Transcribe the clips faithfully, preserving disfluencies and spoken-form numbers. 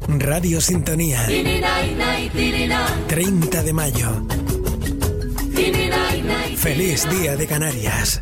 Radio Sintonía. treinta de mayo. Feliz Día de Canarias.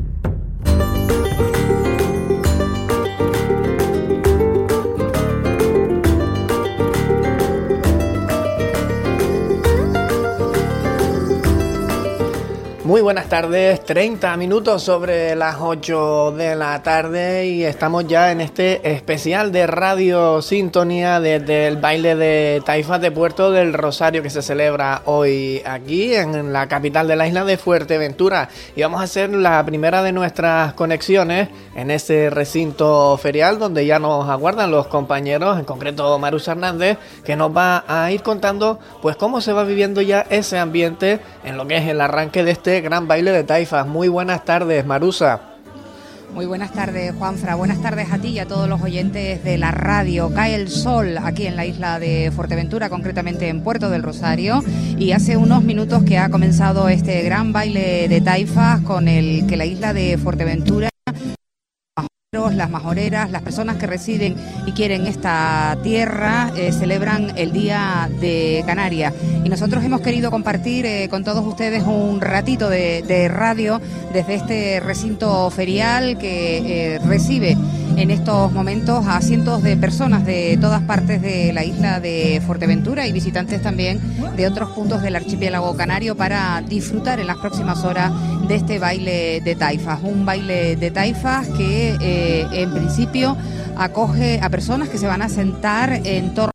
Muy buenas tardes, treinta minutos sobre las ocho de la tarde y estamos ya en este especial de Radio Sintonía desde el baile de Taifas de Puerto del Rosario que se celebra hoy aquí en la capital de la isla de Fuerteventura, y vamos a hacer la primera de nuestras conexiones en ese recinto ferial donde ya nos aguardan los compañeros, en concreto Marusa Hernández, que nos va a ir contando pues cómo se va viviendo ya ese ambiente en lo que es el arranque de este gran baile de Taifas. Muy buenas tardes, Marusa. Muy buenas tardes, Juanfra. Buenas tardes a ti y a todos los oyentes de la radio. Cae el sol aquí en la isla de Fuerteventura, concretamente en Puerto del Rosario, y hace unos minutos que ha comenzado este gran baile de Taifas con el que la isla de Fuerteventura, las majoreras, las personas que residen y quieren esta tierra, eh, celebran el Día de Canarias. Y nosotros hemos querido compartir eh, con todos ustedes un ratito de, de radio desde este recinto ferial que eh, recibe en estos momentos a cientos de personas de todas partes de la isla de Fuerteventura y visitantes también de otros puntos del archipiélago canario para disfrutar en las próximas horas de este baile de Taifas. Un baile de Taifas que eh, en principio acoge a personas que se van a sentar en torno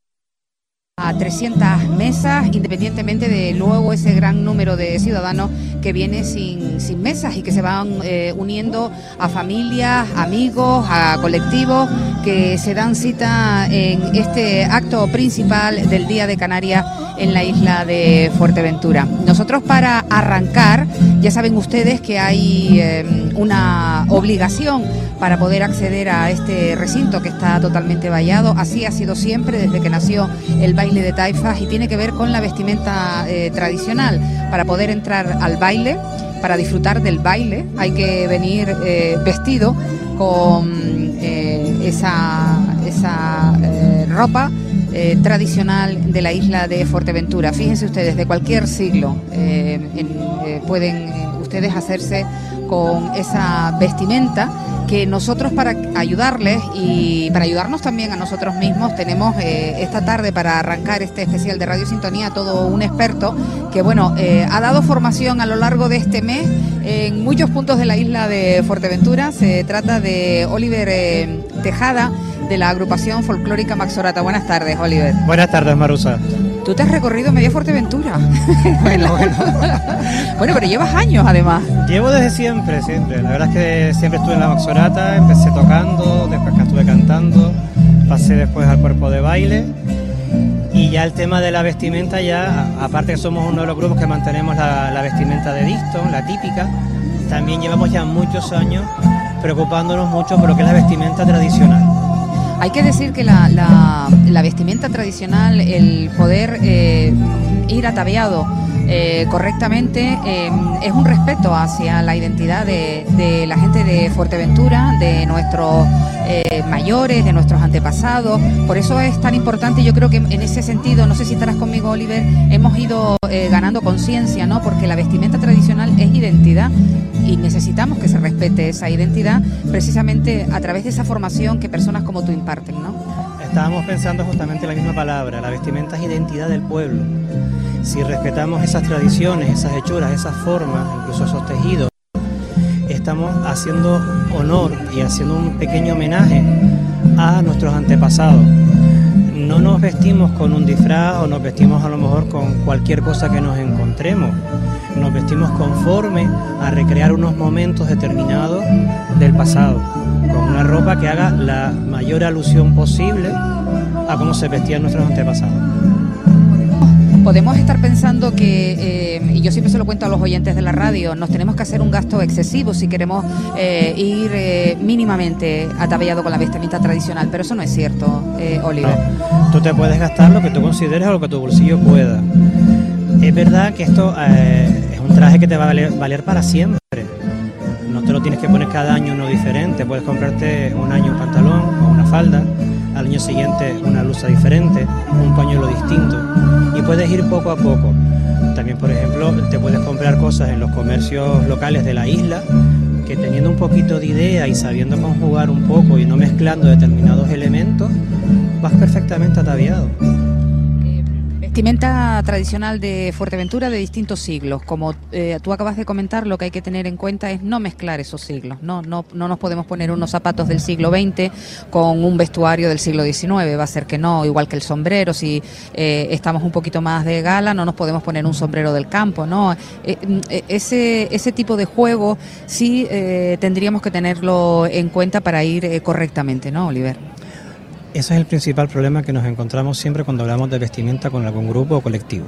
a trescientas mesas, independientemente de luego ese gran número de ciudadanos que viene sin, sin mesas y que se van eh, uniendo a familias, amigos, a colectivos que se dan cita en este acto principal del Día de Canarias en la isla de Fuerteventura. Nosotros, para arrancar, ya saben ustedes que hay eh, una obligación para poder acceder a este recinto que está totalmente vallado. Así ha sido siempre desde que nació el baile de Taifas, y tiene que ver con la vestimenta eh, tradicional. Para poder entrar al baile, para disfrutar del baile, hay que venir eh, vestido con eh, esa, esa eh, ropa eh, tradicional de la isla de Fuerteventura. Fíjense ustedes, de cualquier siglo eh, en, eh, pueden eh, ustedes hacerse con esa vestimenta, que nosotros, para ayudarles y para ayudarnos también a nosotros mismos, tenemos eh, esta tarde, para arrancar este especial de Radio Sintonía, todo un experto que bueno eh, ha dado formación a lo largo de este mes en muchos puntos de la isla de Fuerteventura. Se trata de Oliver eh, Tejada, de la agrupación folclórica Maxorata. Buenas tardes, Oliver. Buenas tardes, Marusa. Tú te has recorrido media Fuerteventura. Bueno, bueno. Bueno, pero llevas años además. Llevo desde siempre, siempre. La verdad es que siempre estuve en la Maxorata, empecé tocando, después que estuve cantando, pasé después al cuerpo de baile. Y ya el tema de la vestimenta, ya, aparte que somos uno de los grupos que mantenemos la, la vestimenta de Diston, la típica, también llevamos ya muchos años preocupándonos mucho por lo que es la vestimenta tradicional. Hay que decir que la, la, la vestimenta tradicional, el poder eh, ir ataviado eh, correctamente, eh, es un respeto hacia la identidad de, de la gente de Fuerteventura, de nuestros eh, mayores, de nuestros antepasados. Por eso es tan importante. Yo creo que en ese sentido, no sé si estarás conmigo, Oliver, hemos ido eh, ganando conciencia, ¿no? Porque la vestimenta tradicional es identidad y necesitamos que se respete esa identidad precisamente a través de esa formación que personas como tú imparten, ¿no? Estábamos pensando justamente la misma palabra. La vestimenta es identidad del pueblo. Si respetamos esas tradiciones, esas hechuras, esas formas, incluso esos tejidos, estamos haciendo honor y haciendo un pequeño homenaje a nuestros antepasados. No nos vestimos con un disfraz o nos vestimos a lo mejor con cualquier cosa que nos encontremos. Nos vestimos conforme a recrear unos momentos determinados del pasado, con una ropa que haga la mayor alusión posible a cómo se vestían nuestros antepasados. Podemos estar pensando que, eh, y yo siempre se lo cuento a los oyentes de la radio, nos tenemos que hacer un gasto excesivo si queremos eh, ir eh, mínimamente ataviado con la vestimenta tradicional, pero eso no es cierto, eh, Oliver. No, tú te puedes gastar lo que tú consideres o lo que tu bolsillo pueda. Es verdad que esto eh, es un traje que te va a valer, valer para siempre. No te lo tienes que poner cada año uno diferente. Puedes comprarte un año un pantalón o una falda, al año siguiente una blusa diferente, un pañuelo distinto, y puedes ir poco a poco. También, por ejemplo, te puedes comprar cosas en los comercios locales de la isla, que teniendo un poquito de idea y sabiendo conjugar un poco y no mezclando determinados elementos, vas perfectamente ataviado. Vestimenta tradicional de Fuerteventura de distintos siglos. Como eh, tú acabas de comentar, lo que hay que tener en cuenta es no mezclar esos siglos. No, no, no nos podemos poner unos zapatos del siglo veinte con un vestuario del siglo diecinueve. Va a ser que no, igual que el sombrero. Si eh, estamos un poquito más de gala, no nos podemos poner un sombrero del campo, ¿no? Eh, eh, ese, ese tipo de juego sí eh, tendríamos que tenerlo en cuenta para ir eh, correctamente, ¿no, Oliver? Ese es el principal problema que nos encontramos siempre cuando hablamos de vestimenta con algún grupo o colectivo.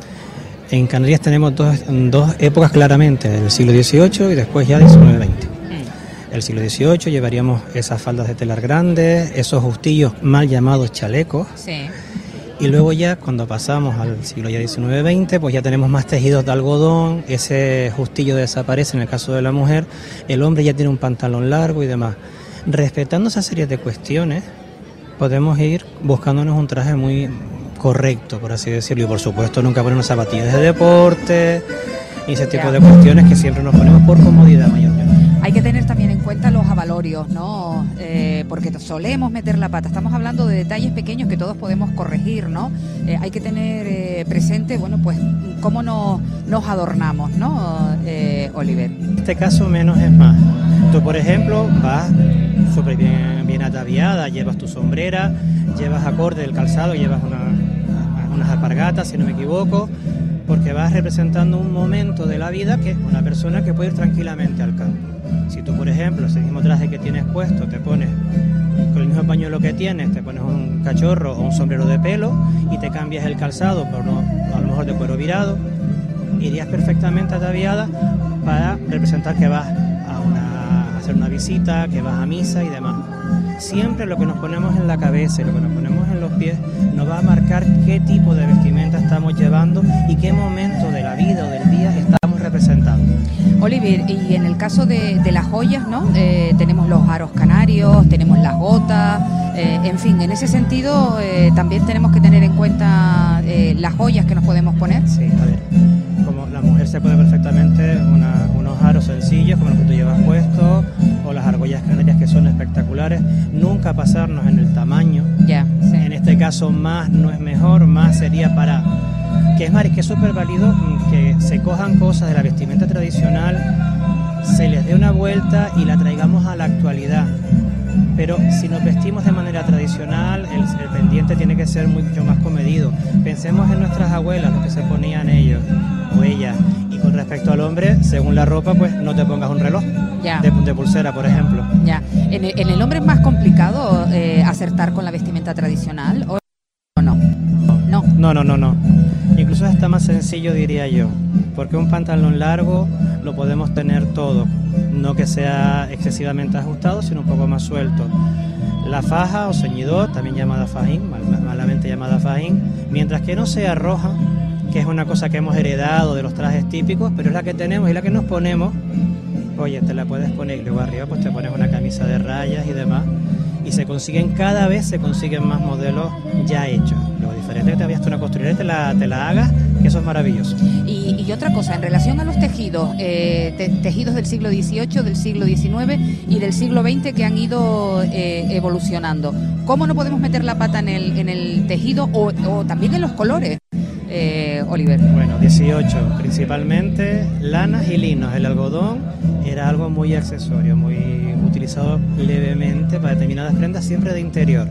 En Canarias tenemos dos, dos épocas claramente, del siglo dieciocho y después ya del diecinueve veinte. Mm. El siglo dieciocho llevaríamos esas faldas de telar grandes, esos justillos mal llamados chalecos. Sí. Y luego ya cuando pasamos al siglo ya diecinueve veinte, pues ya tenemos más tejidos de algodón, ese justillo desaparece en el caso de la mujer, el hombre ya tiene un pantalón largo y demás. Respetando esa serie de cuestiones, podemos ir buscándonos un traje muy correcto, por así decirlo, y por supuesto nunca ponernos zapatillas de deporte y ese tipo de cuestiones que siempre nos ponemos por comodidad mayormente. Hay que tener también en cuenta los avalorios, ¿no? Eh, porque solemos meter la pata. Estamos hablando de detalles pequeños que todos podemos corregir, ¿no? Eh, hay que tener eh, presente, bueno, pues cómo nos, nos adornamos, ¿no, eh, Oliver? En este caso menos es más. Tú, por ejemplo, vas súper bien, bien ataviada, llevas tu sombrera, llevas acorde del calzado, llevas una, unas alpargatas, si no me equivoco, porque vas representando un momento de la vida que una persona que puede ir tranquilamente al campo. Si tú, por ejemplo, ese mismo traje que tienes puesto, te pones con el mismo pañuelo que tienes, te pones un cachorro o un sombrero de pelo y te cambias el calzado por no, a lo mejor de cuero virado, irías perfectamente ataviada para representar que vas a, una, a hacer una visita, que vas a misa y demás. Siempre lo que nos ponemos en la cabeza y lo que nos ponemos en los pies nos va a marcar qué tipo de vestimenta estamos llevando y qué momento de la vida o del día estamos representando. Oliver, y en el caso de, de las joyas, ¿no? Eh, tenemos los aros canarios, tenemos las gotas, eh, en fin, en ese sentido eh, también tenemos que tener en cuenta eh, las joyas que nos podemos poner. Sí, a ver, como la mujer se pone perfectamente una, unos aros sencillos como los que tú llevas puestos, o las argollas canarias que son espectaculares, nunca pasarnos en el tamaño. Ya, sí. En este caso más no es mejor, más sería para... que es Mari, que es súper válido que se cojan cosas de la vestimenta tradicional, se les dé una vuelta y la traigamos a la actualidad. Pero si nos vestimos de manera tradicional, el, el pendiente tiene que ser mucho más comedido. Pensemos en nuestras abuelas, lo que se ponían ellos o ellas. Y con respecto al hombre, según la ropa, pues no te pongas un reloj ya. de, de pulsera, por ejemplo. Ya. ¿En el, en el hombre es más complicado eh, acertar con la vestimenta tradicional o no? No. No, no, no, no. Incluso está más sencillo, diría yo, porque un pantalón largo lo podemos tener todo, no que sea excesivamente ajustado, sino un poco más suelto. La faja o ceñidor, también llamada fajín, mal, malamente llamada fajín, mientras que no sea roja, que es una cosa que hemos heredado de los trajes típicos, pero es la que tenemos y la que nos ponemos, oye, te la puedes poner y luego arriba pues te pones una camisa de rayas y demás, y se consiguen, cada vez se consiguen más modelos ya hechos. Lo diferente es que te vayas tú a una costurera y te la, te la hagas, que eso es maravilloso. Y, y otra cosa, en relación a los tejidos, eh, te, tejidos del siglo dieciocho, del siglo diecinueve y del siglo veinte que han ido eh, evolucionando, ¿cómo no podemos meter la pata en el, en el tejido o, o también en los colores, eh, Oliver? Bueno, dieciocho, principalmente lanas y linos. El algodón era algo muy accesorio, muy utilizado levemente para determinadas prendas, siempre de interior,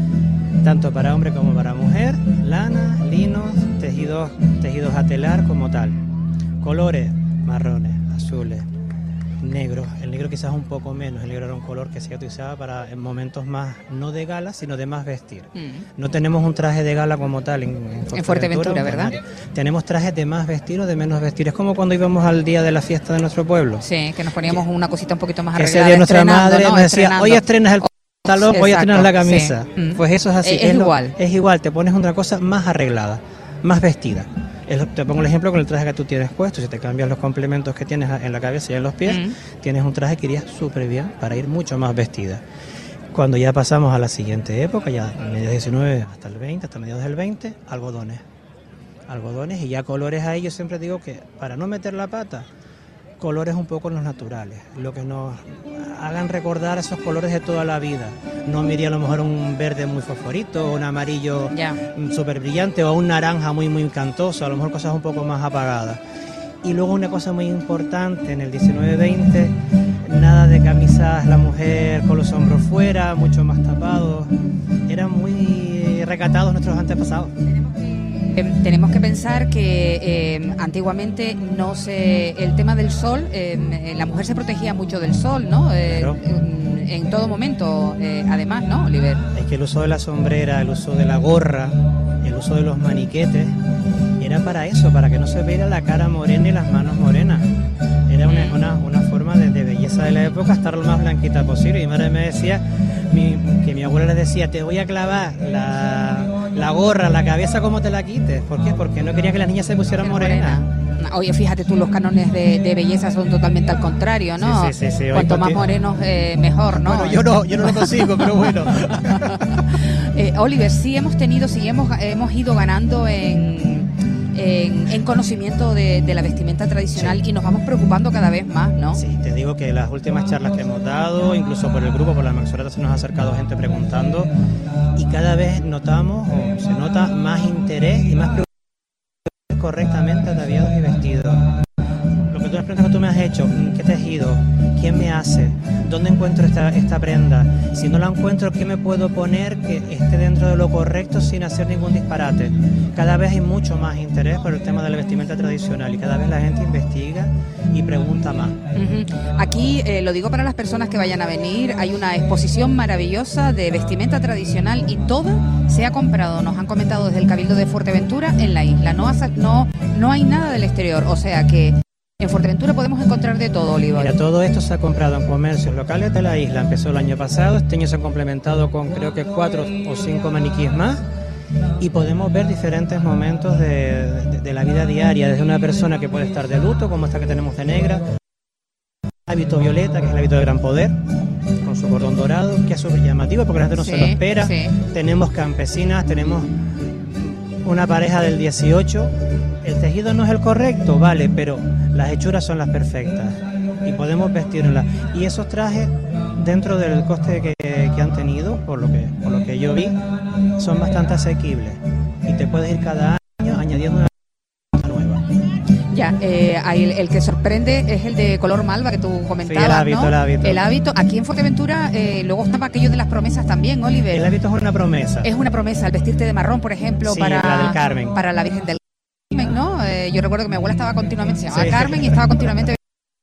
tanto para hombre como para mujer, lana, linos, tejidos, tejidos a telar como tal. Colores, marrones, azules, negros. El negro quizás un poco menos, el negro era un color que se utilizaba para en momentos más, no de gala, sino de más vestir. Mm. No tenemos un traje de gala como tal en, en Fuerteventura, en Fuerteventura, ¿verdad? Tenemos trajes de más vestir o de menos vestir. Es como cuando íbamos al día de la fiesta de nuestro pueblo. Sí, que nos poníamos que, una cosita un poquito más arreglada. Ese día nuestra madre ¿no? nos decía, hoy estrenas el pantalón, hoy estrenas la camisa. Sí. Pues eso es así. Es, es, es igual. Lo, es igual, te pones otra cosa más arreglada, más vestida. Te pongo el ejemplo con el traje que tú tienes puesto. Si te cambias los complementos que tienes en la cabeza y en los pies, mm. tienes un traje que iría súper bien para ir mucho más vestida. Cuando ya pasamos a la siguiente época, ya mediados diecinueve hasta el veinte, hasta mediados del veinte, algodones. Algodones y ya colores ahí, yo siempre digo que para no meter la pata, colores un poco los naturales, lo que nos hagan recordar esos colores de toda la vida. No me iría a lo mejor un verde muy fosforito, o un amarillo súper brillante, o un naranja muy muy cantoso, a lo mejor cosas un poco más apagadas. Y luego una cosa muy importante, en el diecinueve veinte, nada de camisas la mujer con los hombros fuera, mucho más tapados, eran muy recatados nuestros antepasados. Eh, tenemos que pensar que eh, antiguamente no se, el tema del sol, eh, la mujer se protegía mucho del sol, ¿no? Eh, claro. en, en todo momento, eh, además, ¿no, Oliver? Es que el uso de la sombrera, el uso de la gorra, el uso de los maniquetes, era para eso, para que no se viera la cara morena y las manos morenas. Era una, una, una forma de, de belleza de la época, estar lo más blanquita posible. Y mi madre me decía, mi, que mi abuela le decía, te voy a clavar la, la gorra, la cabeza como te la quites. ¿Por qué? Porque no quería que las niñas se pusieran morenas. Morena. Oye, fíjate tú, los cánones de, de belleza son totalmente al contrario, ¿no? Sí, sí, sí, sí. Cuanto Hoy más morenos, eh, mejor, ¿no? Bueno, yo no, yo no lo consigo, pero bueno. eh, Oliver, sí hemos tenido, sí hemos, hemos ido ganando en... En, en conocimiento de, de la vestimenta tradicional, sí. Y nos vamos preocupando cada vez más, ¿no? Sí, te digo que las últimas charlas que hemos dado, incluso por el grupo, por la Manxoleta, se nos ha acercado gente preguntando y cada vez notamos o se nota más interés y más preocupación correctamente ataviados y vestidos. Lo que tú las preguntas que tú me has hecho, ¿qué tejido? ¿Quién me hace? ¿Dónde encuentro esta, esta prenda? Si no la encuentro, ¿qué me puedo poner que esté dentro de lo correcto sin hacer ningún disparate? Cada vez hay mucho más interés por el tema de la vestimenta tradicional y cada vez la gente investiga y pregunta más. Uh-huh. Aquí, eh, lo digo para las personas que vayan a venir, hay una exposición maravillosa de vestimenta tradicional y toda se ha comprado, nos han comentado desde el Cabildo de Fuerteventura, en la isla. No, ha, no, no hay nada del exterior, o sea que en Fuerteventura podemos encontrar de todo, Oliver. Mira, todo esto se ha comprado en comercios locales de la isla. Empezó el año pasado, este año se ha complementado con creo que cuatro o cinco maniquíes más y podemos ver diferentes momentos de, de, de la vida diaria, desde una persona que puede estar de luto, como esta que tenemos de negra, hábito violeta, que es el hábito de gran poder, con su cordón dorado, que es súper llamativo porque la gente no sí, se lo espera. Sí. Tenemos campesinas, tenemos una pareja del dieciocho. El tejido no es el correcto, vale, pero las hechuras son las perfectas y podemos vestirlas. Y esos trajes, dentro del coste que, que han tenido, por lo que, por lo que yo vi, son bastante asequibles. Y te puedes ir cada año añadiendo una nueva. Ya, eh, el, el que sorprende es el de color malva que tú comentabas, sí, el hábito, ¿no? el hábito. El hábito. Aquí en Fuerteventura, eh, luego estaba aquello de las promesas también, Oliver. El hábito es una promesa. Es una promesa, el vestirte de marrón, por ejemplo, sí, para, la del Carmen. Para la Virgen del Carmen, ¿no? Eh, yo recuerdo que mi abuela estaba continuamente, se llamaba sí. Carmen y estaba continuamente...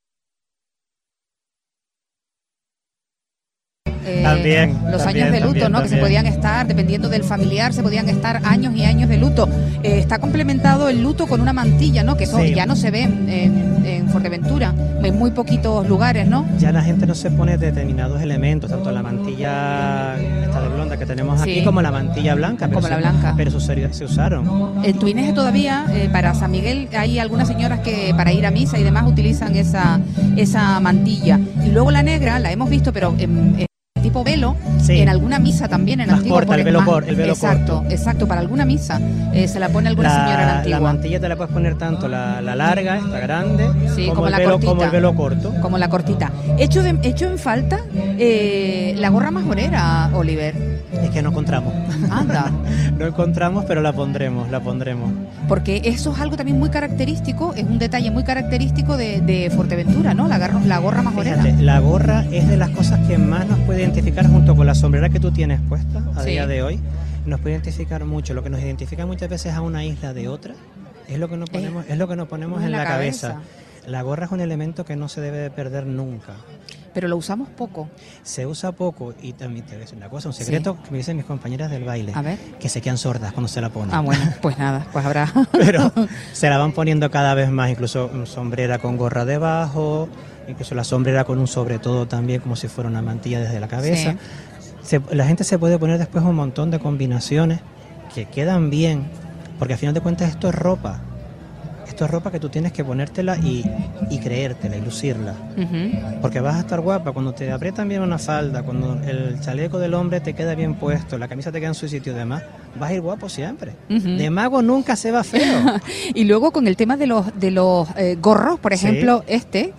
Eh, también, los también, años de luto, también, ¿no? también. Que se podían estar, dependiendo del familiar, se podían estar años y años de luto. Eh, está complementado el luto con una mantilla, ¿no? Que eso sí. Ya no se ve en, en Fuerteventura, en muy poquitos lugares, ¿no? Ya la gente no se pone determinados elementos, tanto la mantilla esta de blonda que tenemos sí. aquí como la mantilla blanca. Como se, la blanca. Pero se, se usaron. En Tuineje todavía, eh, para San Miguel, hay algunas señoras que para ir a misa y demás utilizan esa, esa mantilla. Y luego la negra, la hemos visto, pero en, en tipo velo, sí. En alguna misa también en más Antigua. Corta, el velo, más, el velo exacto, corto. Exacto, para alguna misa eh, se la pone alguna la, señora en Antigua. La mantilla te la puedes poner tanto la, la larga, esta grande, sí, como, como, el la velo, cortita, como el velo corto. Como la cortita. Hecho, de, hecho en falta eh, la gorra majorera, Oliver. Es que no encontramos. Anda. No encontramos, pero la pondremos, la pondremos. Porque eso es algo también muy característico, es un detalle muy característico de, de Fuerteventura, ¿no? La, garra, la gorra majorera. Fíjate, la gorra es de las cosas que más nos puede identificar junto con la sombrera que tú tienes puesta a sí. día de hoy. Nos puede identificar mucho. Lo que nos identifica muchas veces a una isla de otra es lo que nos ponemos, eh, es lo que nos ponemos en la, la cabeza. cabeza. La gorra es un elemento que no se debe de perder nunca. Pero lo usamos poco. Se usa poco y también te voy a decir una cosa, un secreto sí. que me dicen mis compañeras del baile. A ver. Que se quedan sordas cuando se la ponen. Ah, bueno, pues nada, pues habrá. Pero se la van poniendo cada vez más, incluso sombrera con gorra debajo, incluso la sombrera con un sobre todo también como si fuera una mantilla desde la cabeza. Sí. Se, la gente se puede poner después un montón de combinaciones que quedan bien, porque al final de cuentas esto es ropa. Esto esto es ropa que tú tienes que ponértela y, y creértela y lucirla. Uh-huh. Porque vas a estar guapa cuando te aprietan bien una falda, cuando el chaleco del hombre te queda bien puesto, la camisa te queda en su sitio y demás, vas a ir guapo siempre. Uh-huh. De mago nunca se va feo. Y luego con el tema de los de los eh, gorros, por ejemplo, sí. este,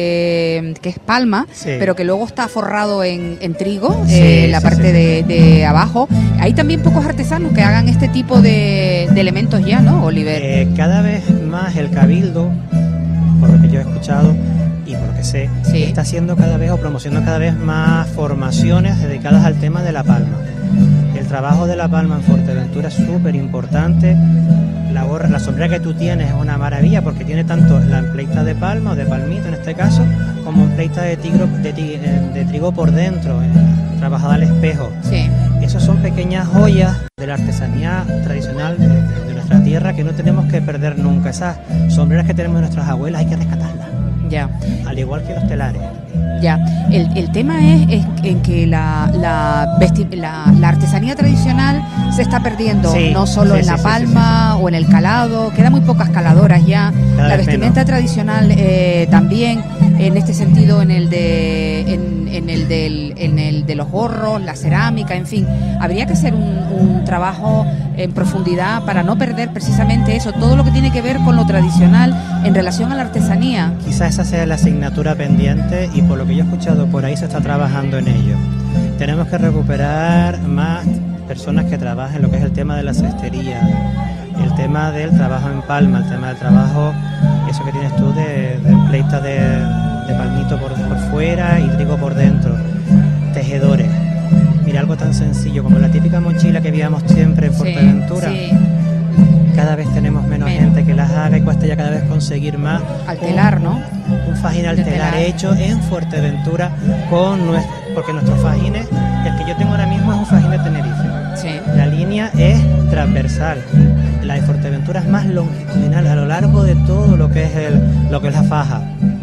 que, que es palma, sí. pero que luego está forrado en, en trigo, sí, eh, la sí, parte sí. De, de abajo. Hay también pocos artesanos que hagan este tipo de, de elementos ya, ¿no, Oliver? Eh, cada vez más el Cabildo, por lo que yo he escuchado y por lo que sé, sí. está haciendo cada vez o promocionando cada vez más formaciones dedicadas al tema de la palma. El trabajo de la palma en Fuerteventura es súper importante. La gorra, la sombrera que tú tienes es una maravilla porque tiene tanto la empleita de palma o de palmito en este caso, como empleita de, tigro, de, de trigo por dentro, eh, trabajada al espejo. Sí. Esos son pequeñas joyas de la artesanía tradicional de, de, de nuestra tierra que no tenemos que perder nunca. Esas sombreras que tenemos de nuestras abuelas hay que rescatarlas. Ya. Al igual que los telares. Ya, el, el tema es, es en que la, la, vesti- la, la artesanía tradicional se está perdiendo, sí, no solo sí, en la sí, palma sí, sí, sí. o en el calado, quedan muy pocas caladoras ya. Cada la vestimenta menos. tradicional eh, también, en este sentido, en el de en, en el del, en el de los gorros, la cerámica, en fin, habría que hacer un, un trabajo en profundidad para no perder precisamente eso, todo lo que tiene que ver con lo tradicional en relación a la artesanía. Quizás esa sea la asignatura pendiente y por lo que yo he escuchado por ahí se está trabajando en ello. Tenemos que recuperar más personas que trabajen lo que es el tema de la cestería, el tema del trabajo en palma, el tema del trabajo, eso que tienes tú de, de pleita de, de palmito por, por fuera y trigo por dentro, tejedores. Mira, algo tan sencillo como la típica mochila que veíamos siempre en Fuerteventura. Sí, sí. Cada vez tenemos menos, menos gente que las haga y cuesta ya cada vez conseguir más. Al telar, ¿no? Un fajín al telar, telar hecho en Fuerteventura con nuestro, porque nuestros fajines, el que yo tengo ahora mismo es un fajín de Tenerife. Sí. La línea es transversal. La de Fuerteventura es más longitudinal a lo largo de todo lo que es el, lo que es la faja.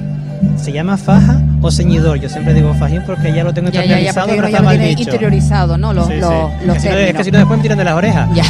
¿Se llama faja o ceñidor? Yo siempre digo fajín porque ya lo tengo ya, interiorizado, ya, ya, ya lo tiene interiorizado, ¿no? Los, sí, los, sí. los es, que es que si no después me tiran de las orejas. Ya.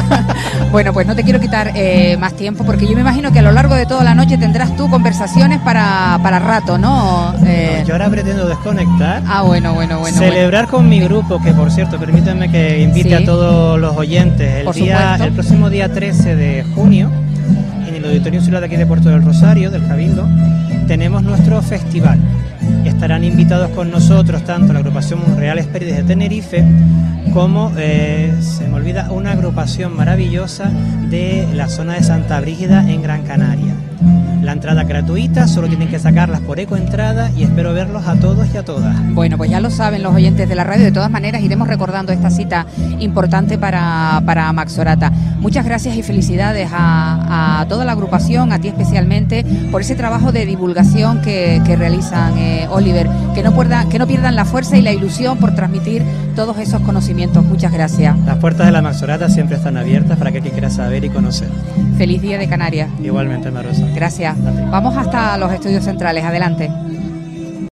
Bueno, pues no te quiero quitar eh, más tiempo porque yo me imagino que a lo largo de toda la noche tendrás tú conversaciones para, para rato, ¿no? Eh... no yo ahora pretendo desconectar. Ah, bueno, bueno, bueno. Celebrar bueno. con mi grupo, que por cierto, permítanme que invite sí. a todos los oyentes. El, por día, supuesto. el próximo día trece de junio, en el Auditorio Insular de aquí de Puerto del Rosario, del Cabildo, tenemos nuestro festival. Estarán invitados con nosotros tanto la agrupación Monreal Espérides de Tenerife como, eh, se me olvida, una agrupación maravillosa de la zona de Santa Brígida en Gran Canaria. La entrada gratuita, solo tienen que sacarlas por ecoentrada y espero verlos a todos y a todas. Bueno, pues ya lo saben los oyentes de la radio. De todas maneras iremos recordando esta cita importante para, para Maxorata. Muchas gracias y felicidades a, a toda la agrupación, a ti especialmente, por ese trabajo de divulgación que, que realizan, eh, Oliver. Que no, pierdan, que no pierdan la fuerza y la ilusión por transmitir todos esos conocimientos. Muchas gracias. Las puertas de la Maxorata siempre están abiertas para aquel que quiera saber y conocer. Feliz día de Canarias. Igualmente, Marosa. Gracias. Vamos hasta los estudios centrales. Adelante.